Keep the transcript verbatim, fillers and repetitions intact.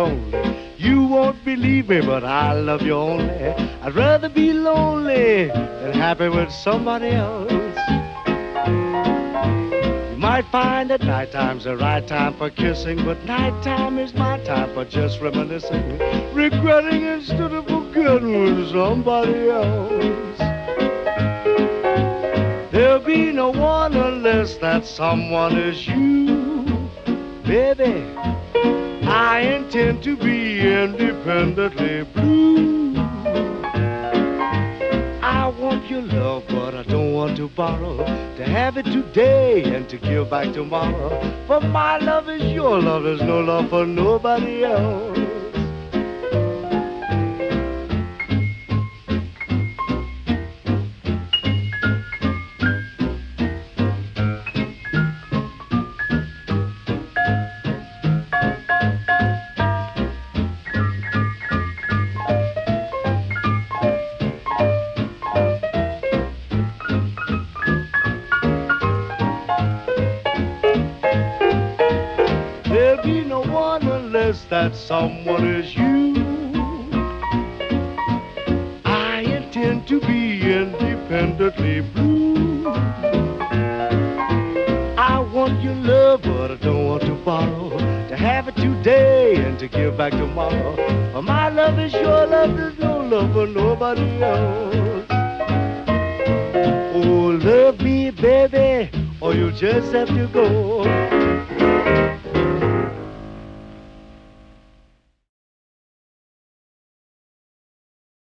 lonely. You won't believe me, but I love you only. I'd rather be lonely than happy with somebody else. You might find that nighttime's the right time for kissing, but nighttime is my time for just reminiscing, regretting instead of forgetting with somebody else. There'll be no one unless that someone is you, baby. I intend to be independently blue. I want your love, but I don't want to borrow, to have it today and to give back tomorrow. For my love is your love, there's no love for nobody else. There'll be no one unless that someone is you. I intend to be independently blue. I want your love, but I don't want to borrow, to have it today and to give back tomorrow. For my love is your love, there's no love for nobody else. Oh, love me, baby, or you'll just have to go.